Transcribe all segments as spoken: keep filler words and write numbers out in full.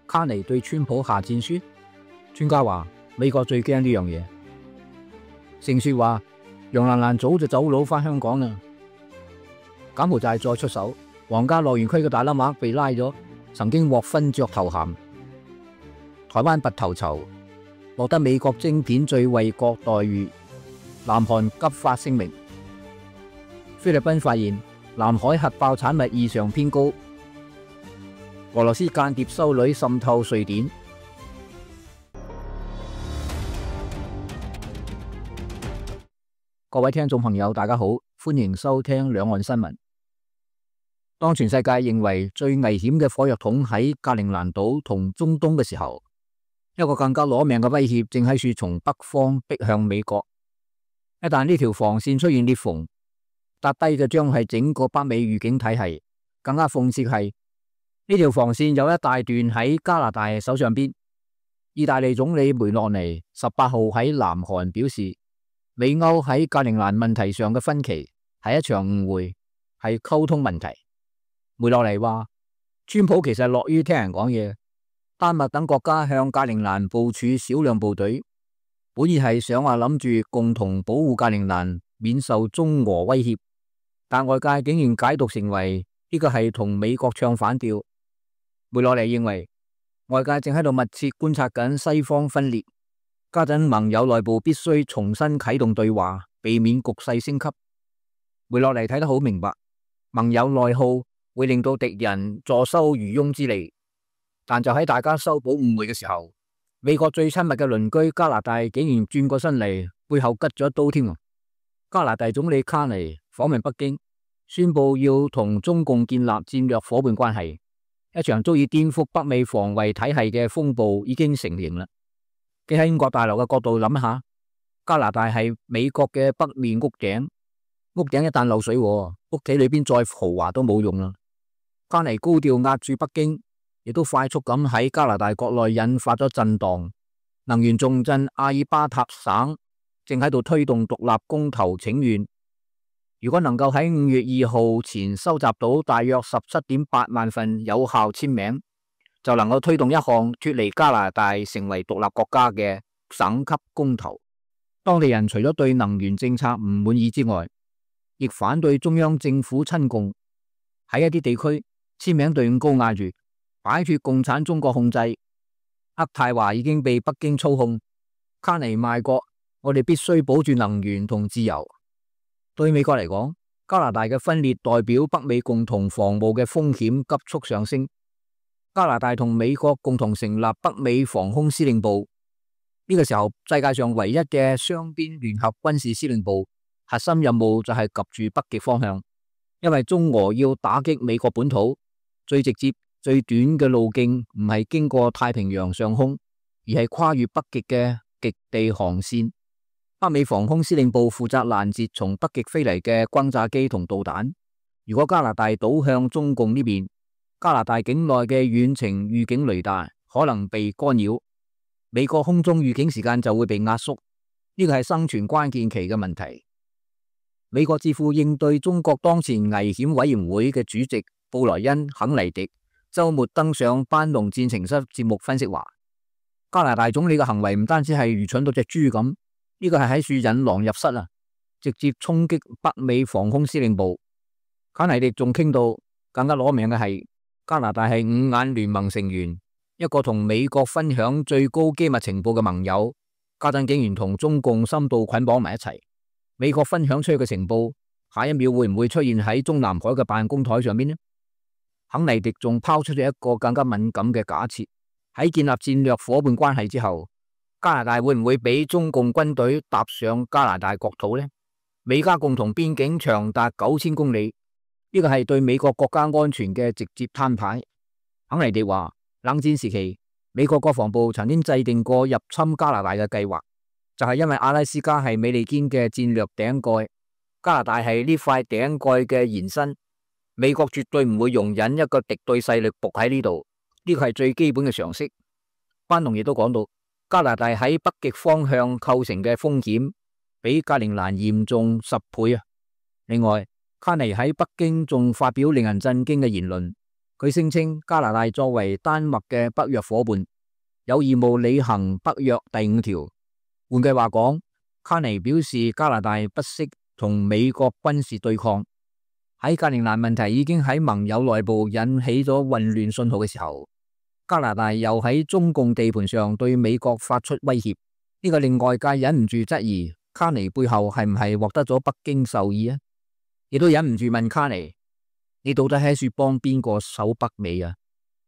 卡尼對川普下戰書。專家話美國最驚呢樣嘢。盛說話楊蘭蘭早就走佬返香港啦。柬埔寨再出手，皇家樂園區嘅大粒麥被拉咗，曾經獲勳爵頭銜。台灣拔頭籌，獲得美國晶片最惠國待遇。南韓急發聲明。菲律賓發現南海核爆產物異常偏高。俄羅斯間諜修女滲透瑞典。各位聽眾朋友，大家好，歡迎收聽兩岸新聞。當全世界認為最危險嘅火藥桶喺格陵蘭島同中東嘅時候，一個更加攞命嘅威脅正喺處從北方逼向美國。一旦呢條防線出現裂縫，搭低嘅將係整個北美預警體系。更加諷刺係呢條防線有一大段喺加拿大手上邊。意大利總理梅洛尼十八號喺南韓表示，美歐喺格陵蘭問題上嘅分歧係一場誤會，係溝通問題。梅洛尼話，川普其實樂於聽人講嘢。丹麥等國家向格陵蘭部署少量部隊，本意係想話諗住共同保護格陵蘭免受中俄威脅，但外界竟然解讀成為呢個係同美國唱反調。梅洛尼認為外界正喺度密切觀察緊西方分裂，家陣盟友內部必須重新啟動對話，避免局勢升級。梅洛尼睇得好明白，盟友內耗會令到敵人坐收漁翁之利。但就喺大家修補誤會嘅時候，美國最親密嘅鄰居加拿大竟然轉過身嚟，背後吉咗一刀添。加拿大總理卡尼訪問北京，宣布要同中共建立戰略夥伴關係。一場足以顛覆北美防衛體系嘅風暴已經成形啦。企喺英國大樓嘅角度諗下，加拿大係美國嘅北面屋頂，屋頂一旦漏水，屋企裏邊再豪華都冇用啦。卡尼高調壓住北京，亦都快速咁喺加拿大國內引發咗震盪。能源重鎮阿爾巴塔省正喺度推動獨立公投請願，如果能夠喺五月二號前收集到大約十七點八萬份有效簽名，就能夠推動一項脫離加拿大成為獨立國家嘅省級公投。當地人除咗對能源政策唔滿意之外，亦反對中央政府親共。喺一啲地區，簽名隊伍高壓住，擺脫共產中國控制。渥太華已經被北京操控。卡尼賣國，我哋必須保住能源同自由。對美國嚟講，加拿大嘅分裂代表北美共同防務嘅風險急速上升。加拿大同美國共同成立北美防空司令部，呢個時候世界上唯一嘅雙邊聯合軍事司令部核心任務就係及住北極方向，因為中俄要打擊美國本土，最直接最短嘅路徑唔係經過太平洋上空，而係跨越北極嘅極地航線。北美防空司令部負責攔截從北極飛嚟嘅轟炸機同導彈。如果加拿大倒向中共呢邊，加拿大境內嘅遠程預警雷達可能被干擾，美國空中預警時間就會被壓縮。呢個係生存關鍵期嘅問題。美國智庫應對中國當前危險委員會嘅主席布萊恩肯尼迪周末登上班農戰情室節目分析話，加拿大總理嘅行為唔單止係愚蠢到隻豬咁，呢個係喺處引狼入室啊，直接衝擊北美防空司令部。肯尼迪仲傾到更加攞命嘅係，加拿大係五眼聯盟成員，一個同美國分享最高機密情報嘅盟友，家陣竟然同中共深度捆綁埋一齊。美國分享出去嘅情報，下一秒會唔會出現喺中南海嘅辦公台上面呢？肯尼迪仲拋出咗一個更加敏感嘅假設，喺建立戰略夥伴關係之後，加拿大會唔會俾中共軍隊踏上加拿大國土呢？美加共同邊境長達九千公里，呢個係對美國國家安全嘅直接攤牌。肯尼迪話，冷戰時期，美國國防部曾經制定過入侵加拿大嘅計劃，就係因為阿拉斯加係美利堅嘅戰略頂蓋，加拿大係呢塊頂蓋嘅延伸。美國絕對唔會容忍一個敵對勢力伏喺呢度，呢個係最基本嘅常識。班農亦都講到，加拿大喺北極方向構成嘅風險比格陵蘭嚴重十倍啊！另外，卡尼喺北京仲發表令人震驚嘅言論， 佢聲稱加拿大作為丹麥嘅北約夥伴，有義務履行北約第五條。換句話講，卡尼表示加拿大不惜同美國軍事對抗。喺格陵蘭問題已經喺盟友內部引起咗混亂信號嘅時候，加拿大又喺中共地盤上對美國發出威脅，呢個令外界忍唔住質疑卡尼背後係唔係獲得咗北京授意啊？亦都忍唔住問卡尼，你到底喺說幫邊個守北美啊？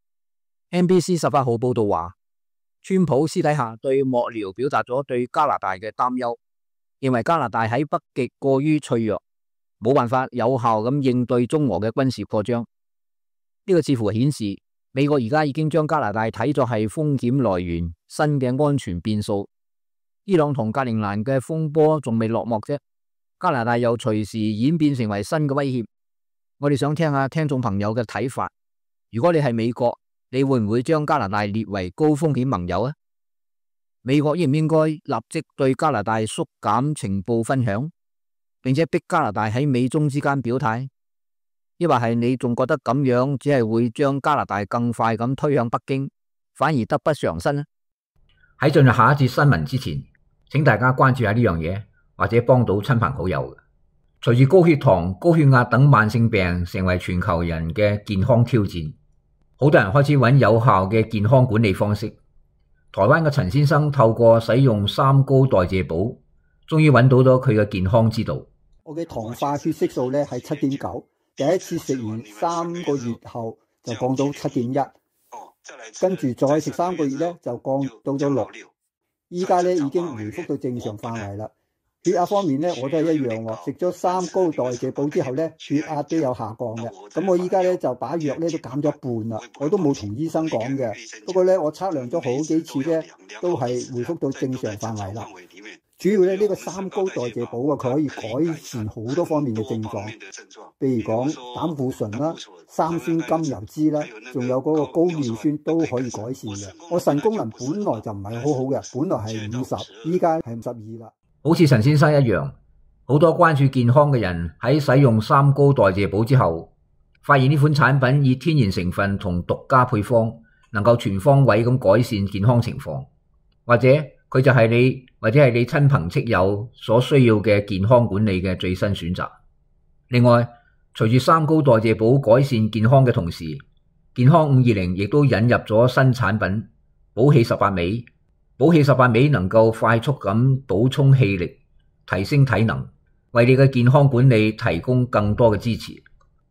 N B C 十八號報道話，川普私底下對幕僚表達咗對加拿大嘅擔憂，認為加拿大喺北極過於脆弱，冇辦法有效咁應對中俄嘅軍事擴張。呢個似乎顯示美國而家已經將加拿大睇作係風險來源、新嘅安全變數。伊朗同格陵蘭嘅風波仲未落幕啫，加拿大又隨時演變成為新嘅威脅。我哋想聽下聽眾朋友嘅睇法。如果你係美國，你會唔會將加拿大列為高風險盟友啊？美國應唔應該立即對加拿大縮減情報分享，並且逼加拿大喺美中之間表態？抑或係你仲覺得咁樣只係會將加拿大更快咁推向北京，反而得不償失呢？喺進入下一節新聞之前，請大家關注下呢樣嘢，或者幫到親朋好友。隨住高血糖、高血壓等慢性病成為全球人嘅健康挑戰，好多人開始揾有效嘅健康管理方式。台灣嘅陳先生透過使用三高代謝寶，終於揾到咗佢嘅健康之道。 我嘅糖化血色素咧係七點九，第一次食完三個月後就降到七點一，跟住再食三個月咧就降到咗六，依家咧已經回復到正常範圍啦。血壓方面咧，我都係一樣喎。食咗三高代謝寶之後咧，血壓都有下降嘅。咁我依家咧就把藥咧都減咗一半啦。我都冇同醫生講嘅，不過咧我測量咗好幾次咧，都係回復到正常範圍啦。主要咧呢個三高代謝寶啊，佢可以改善好多方面嘅症狀，譬如講膽固醇啦、三酸甘油酯啦，仲有嗰個高尿酸都可以改善嘅。我腎功能本來就唔係好好嘅，本來係五十，依家係五十二啦。 好似陳先生一樣，好多關注健康嘅人喺使用三高代謝寶之後，發現呢款產品以天然成分同獨家配方，能夠全方位咁改善健康情況，或者佢就係你或者係你親朋戚友所需要嘅健康管理嘅最新選擇。另外，隨住三高代謝寶改善健康嘅同時，健康五二零亦都引入咗新產品寶氣十八味。寶氣十八味能夠快速咁補充氣力，提升體能，為你嘅健康管理提供更多嘅支持。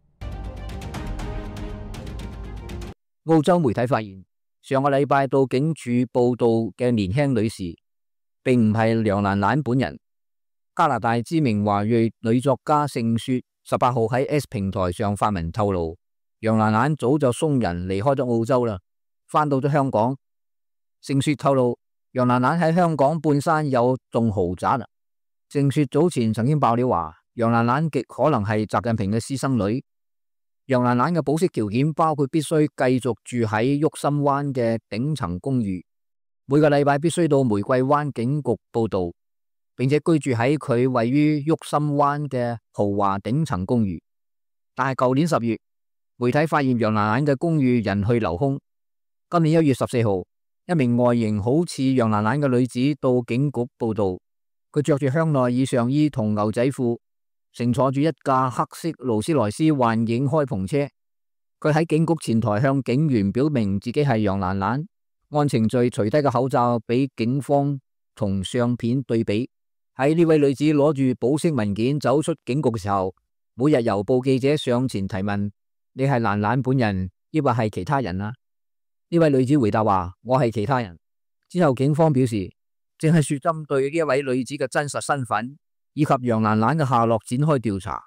澳洲媒體發現，上個禮拜到警署報到嘅年輕女士，並唔係楊蘭蘭本人。加拿大知名華裔女作家盛雪十八號喺 X 平台上發文透露，楊蘭蘭早就送人離開咗澳洲啦，返到咗香港。盛雪透露，楊蘭蘭喺香港半山有棟豪宅啊！盛雪早前曾經爆料話，楊蘭蘭極可能係習近平嘅私生女。楊蘭蘭嘅保釋條件包括必須繼續住喺郁心灣嘅頂層公寓，每個禮拜必須到玫瑰灣警局報到，並且居住喺佢位於郁心灣嘅豪華頂層公寓。但係舊年十月，媒體發現楊蘭蘭嘅公寓人去樓空。今年一月十四號，一名外形好似楊蘭蘭嘅女子到警局報到，佢着住香奈兒上衣同牛仔褲，乘坐住一架黑色勞斯萊斯幻影開篷車。佢喺警局前台向警員表明自己係楊蘭蘭，按程序除低個口罩俾警方同相片對比。喺呢位女子攞住保釋文件走出警局嘅時候，每日郵報記者上前提問：你係蘭蘭本人，抑或係其他人啊？呢位女子回答話：我係其他人。之後警方表示，正係說針對呢一位女子嘅真實身份以及楊蘭蘭嘅下落展開調查。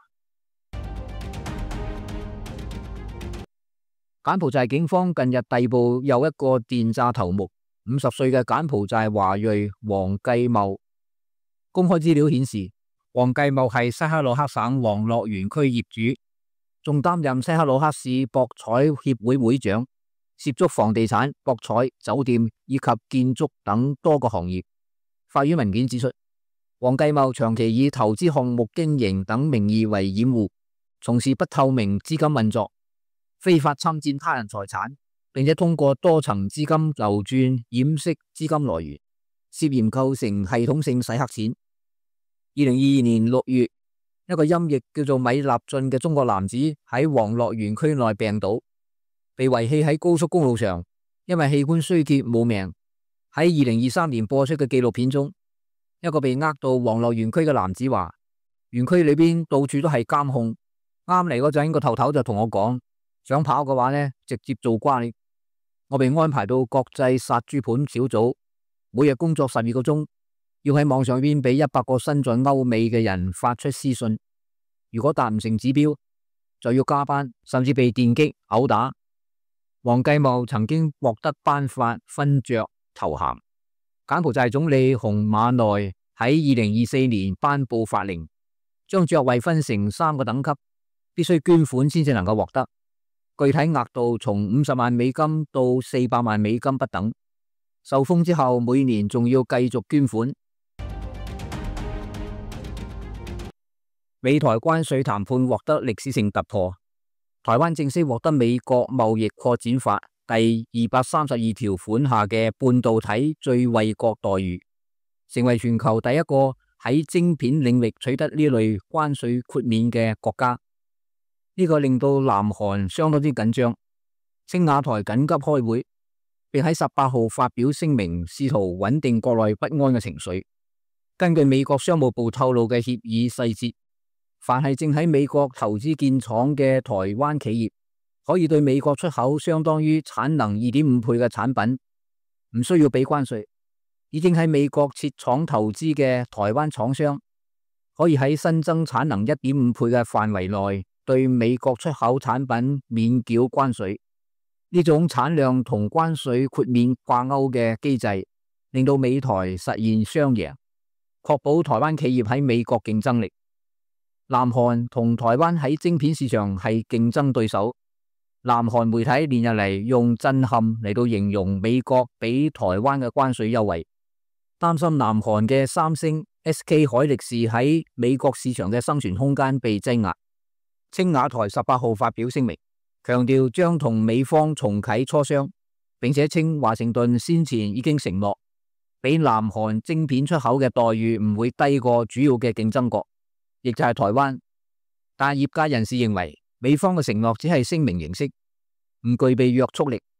柬埔寨警方近日逮捕又一個電詐頭目，五十歲嘅柬埔寨華裔黃繼茂。公開資料顯示，黃繼茂係西克魯克省黃樂園區業主，仲擔任西克魯克市博彩協會會長。涉足房地產、博彩、酒店以及建築等多個行業。法院文件指出，黃繼茂長期以投資項目經營等名義為掩護，從事不透明資金運作。 非法侵佔他人財產，並且通過多層資金流轉掩飾資金來源，涉嫌構成系統性洗黑錢。二零二二年六月，一個音譯叫做米立俊嘅中國男子喺黃樂園區內病倒，被遺棄喺高速公路上，因為器官衰竭冇命。喺二零二三年播出嘅紀錄片中，一個被呃到黃樂園區嘅男子話：園區裏邊到處都係監控，啱嚟嗰陣個頭頭就同我講，想跑嘅話呢，直接做瓜你。我被安排到國際殺豬盤小組，每日工作十二個鐘，要喺網上邊俾一百個身在歐美嘅人發出私信，如果達唔成指標，就要加班，甚至被電擊、毆打。黃繼茂曾經獲得頒發勳爵頭銜。柬埔寨總理洪馬內喺二零二四年頒布法令，將爵位分成三個等級，必須捐款先至能夠獲得，具體額度從五十萬美金到四百萬美金不等。受封之後，每年仲要繼續捐款。美台關稅談判獲得歷史性突破，台灣正式獲得美國貿易擴展法第二百三十二條款下嘅半導體最惠國待遇，成為全球第一個喺晶片領域取得呢類關稅豁免嘅國家。呢、這個令到南韓相當之緊張，青瓦台緊急開會，並喺十八號發表聲明，試圖穩定國內不安嘅情緒。根據美國商務部透露嘅協議細節，凡係正喺美國投資建廠嘅台灣企業，可以對美國出口相當於產能二點五倍嘅產品，唔需要俾關稅。已經喺美國設廠投資嘅台灣廠商，可以喺新增產能一點五倍嘅範圍內，對美國出口產品免繳關稅。呢種產量同關稅豁免掛鈎嘅機制，令到美台實現雙贏，確保台灣企業喺美國競爭力。南韓同台灣喺晶片市場係競爭對手。南韓媒體連日嚟用震撼嚟到形容美國俾台灣嘅關稅優惠，擔心南韓嘅三星、S K 海力士喺美國市場嘅生存空間被擠壓。青瓦台十八號發表聲明，強調將同美方重啟磋商，並且稱華盛頓先前已經承諾，俾南韓晶片出口嘅待遇唔會低過主要嘅競爭國，亦就係台灣。但業界人士認為，美方嘅承諾只係聲明形式，唔具備約束力。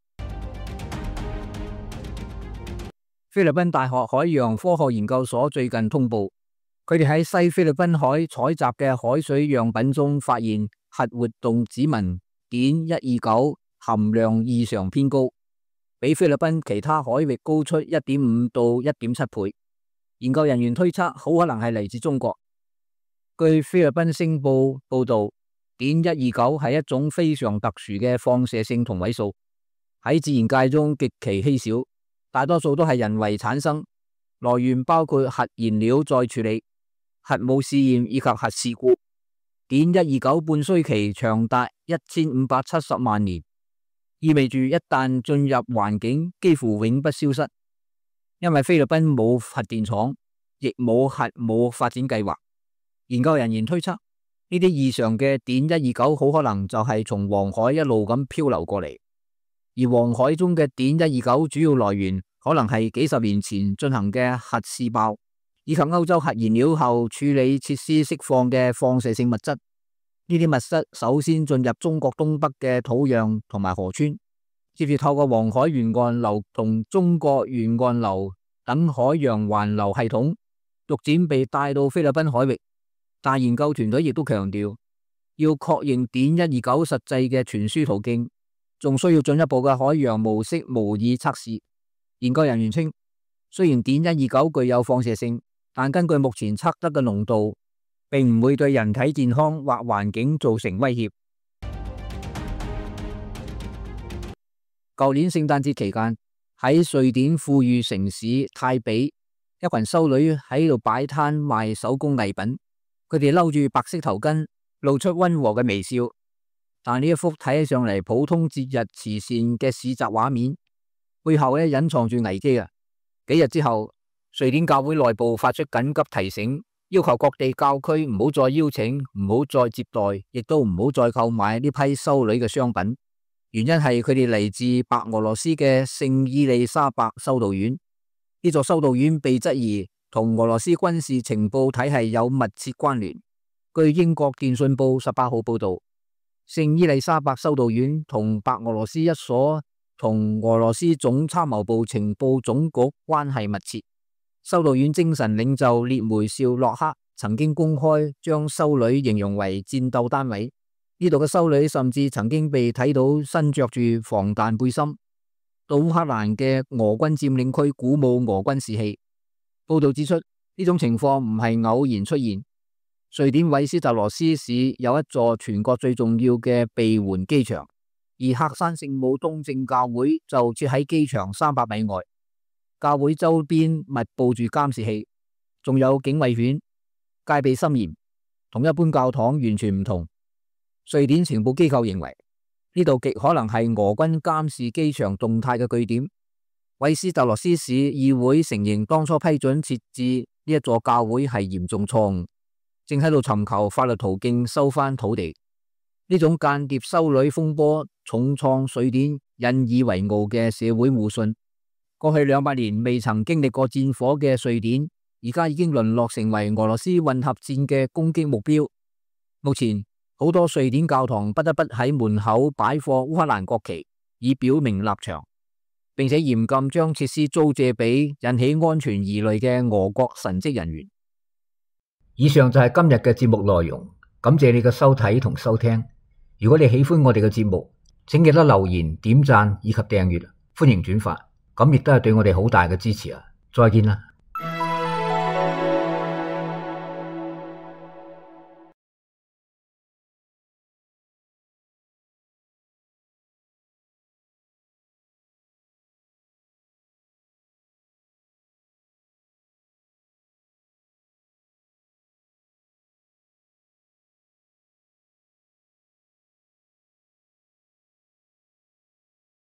菲律賓大學海洋科學研究所最近通報，佢哋喺西菲律賓海採集嘅海水樣品中發現核活動指紋碘一二九含量異常偏高，比菲律賓其他海域高出一點五到一點七倍。研究人員推測，好可能係嚟自中國。據菲律賓星報報道，碘一二九係一種非常特殊嘅放射性同位素，喺自然界中極其稀少，大多數都係人為產生，來源包括核燃料再處理、核武試驗以及核事故。碘一二九半衰期長達一千五百七十萬年，意味住一旦進入環境，幾乎永不消失。因為菲律賓冇核電廠，亦冇核武發展計劃。研究人員推測，呢啲異常嘅碘一二九好可能就係從黃海一路咁漂流過嚟，而黃海中嘅碘一二九主要來源可能係幾十年前進行嘅核試爆，以及歐洲核燃料後處理設施釋放嘅放射性物質。呢啲物質首先進入中國東北嘅土壤同埋河川，接住透過黃海沿岸流同中國沿岸流等海洋環流系統，逐漸被帶到菲律賓海域。但研究團隊亦都強調，要確認碘一二九實際嘅傳輸途徑，仲需要進一步嘅海洋模式模擬測試。研究人員稱，雖然碘一二九具有放射性，但根據目前測得嘅濃度，並唔會對人體健康或環境造成威脅。舊年聖誕節期間，喺瑞典富裕城市泰比，一群修女喺度擺攤賣手工藝品。佢哋摟住白色頭巾，露出溫和嘅微笑。但呢一幅睇起上嚟普通節日慈善嘅市集畫面，背後咧隱藏住危機啊！幾日之後，瑞典教會內部發出緊急提醒，要求各地教區唔好再邀請，唔好再接待，亦都唔好再購買呢批修女嘅商品， 原因係佢哋嚟自白俄羅斯嘅聖伊麗莎白修道院。呢座修道院被質疑同俄羅斯軍事情報體系有密切關聯。據英國電訊報十八號報道，聖伊麗莎白修道院同白俄羅斯一所同俄羅斯總參謀部情報總局關係密切。修道院精神領袖列梅紹洛克曾經公開將修女形容為戰鬥單位。呢度嘅修女甚至曾經被睇到身着住防彈背心，到烏克蘭嘅俄軍佔領區鼓舞俄軍士氣。報道指出，呢種情況唔係偶然出現。瑞典韋斯特羅斯市有一座全國最重要嘅備援機場，而喀山聖母東正教會就設喺機場三百米外。教會周邊密佈住監視器，仲有警衛犬，戒備森嚴，同一般教堂完全唔同。瑞典情報機構認為，呢度極可能係俄軍監視機場動態嘅據點。韋斯特羅斯市議會承認當初批准設置呢一座教會係嚴重錯誤，正喺度尋求法律途徑收翻土地。呢種間諜修女風波重創瑞典引以為傲嘅社會互信。過去兩百年未曾經歷過戰火嘅瑞典，而家已經淪落成為俄羅斯混合戰嘅攻擊目標。目前好多瑞典教堂不得不喺門口擺放烏克蘭國旗，以表明立場，並且嚴禁將設施租借俾引起安全疑慮嘅俄國神職人員。以上就係今日嘅節目內容，感謝你嘅收睇同收聽。如果你喜歡我哋嘅節目，請記得留言、點讚以及訂閱，歡迎轉發，咁亦都係對我哋好大嘅支持啊！再見啦！